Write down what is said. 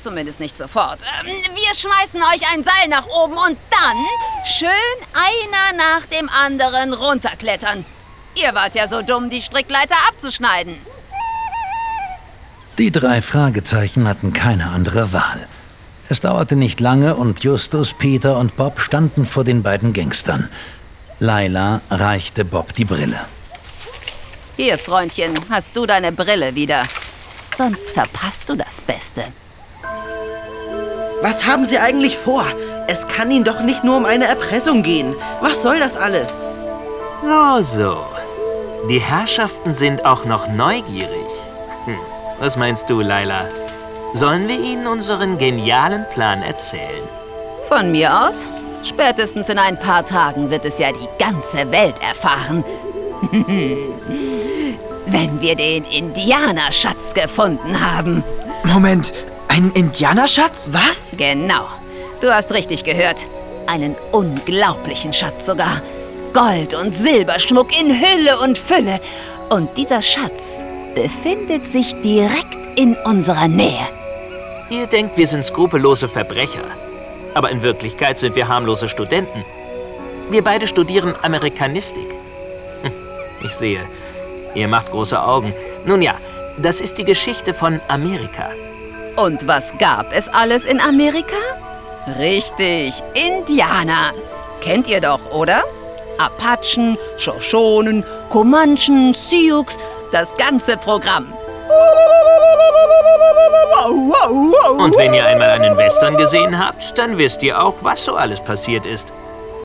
Zumindest nicht sofort. Wir schmeißen euch ein Seil nach oben und dann schön einer nach dem anderen runterklettern. Ihr wart ja so dumm, die Strickleiter abzuschneiden. Die 3 Fragezeichen hatten keine andere Wahl. Es dauerte nicht lange und Justus, Peter und Bob standen vor den beiden Gangstern. Laila reichte Bob die Brille. Hier, Freundchen, hast du deine Brille wieder. Sonst verpasst du das Beste. Was haben Sie eigentlich vor? Es kann Ihnen doch nicht nur um eine Erpressung gehen. Was soll das alles? So. Die Herrschaften sind auch noch neugierig. Was meinst du, Laila? Sollen wir ihnen unseren genialen Plan erzählen? Von mir aus? Spätestens in ein paar Tagen wird es ja die ganze Welt erfahren. Wenn wir den Indianerschatz gefunden haben. Moment, einen Indianerschatz? Was? Genau. Du hast richtig gehört. Einen unglaublichen Schatz sogar. Gold- und Silberschmuck in Hülle und Fülle. Und dieser Schatz befindet sich direkt in unserer Nähe. Ihr denkt, wir sind skrupellose Verbrecher. Aber in Wirklichkeit sind wir harmlose Studenten. Wir beide studieren Amerikanistik. Ich sehe, ihr macht große Augen. Nun ja, das ist die Geschichte von Amerika. Und was gab es alles in Amerika? Richtig, Indianer. Kennt ihr doch, oder? Apachen, Shoshonen, Comanchen, Sioux, das ganze Programm. Und wenn ihr einmal einen Western gesehen habt, dann wisst ihr auch, was so alles passiert ist.